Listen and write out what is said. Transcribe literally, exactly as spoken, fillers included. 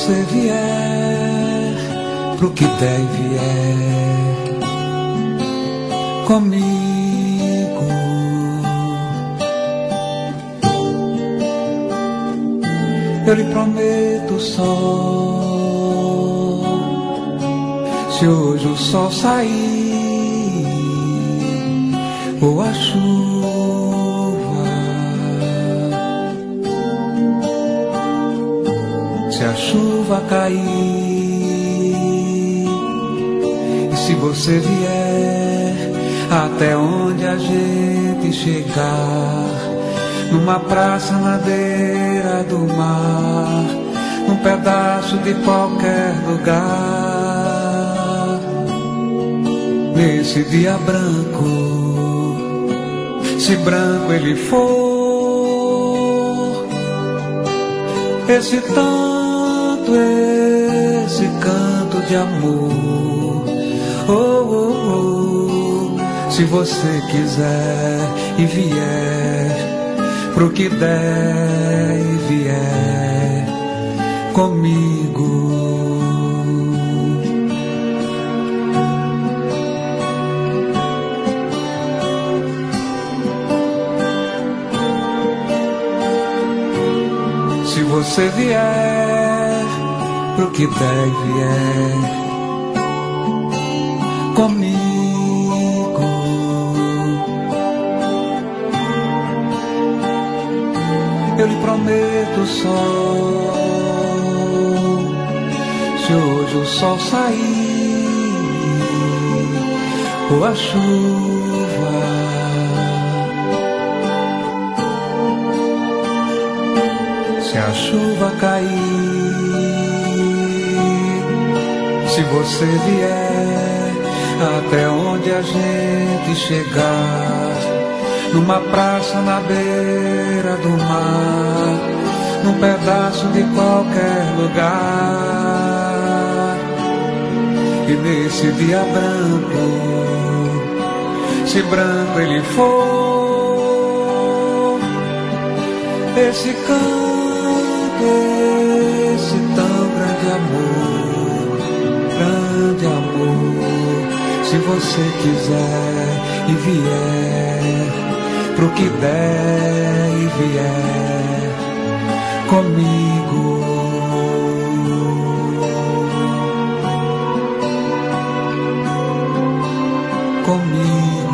você vier pro que der e vier comigo, eu lhe prometo o sol. Se hoje o sol sair ou a chuva, se a chuva cair e se você vier até onde a gente chegar, numa praça na beira do mar, num pedaço de qualquer lugar, nesse dia branco, se branco ele for, esse tanto, esse canto de amor, oh, oh, oh, se você quiser e vier pro que der e vier comigo, se você vier pro que der e vier comigo, eu lhe prometo o sol. Se hoje o sol sair ou a chuva, se a chuva cair, se você vier até onde a gente chegar, numa praça na beira do mar, num pedaço de qualquer lugar, e nesse dia branco, se branco ele for, esse canto, esse tão grande amor, grande amor, se você quiser e vier pro que der e vier comigo, comigo.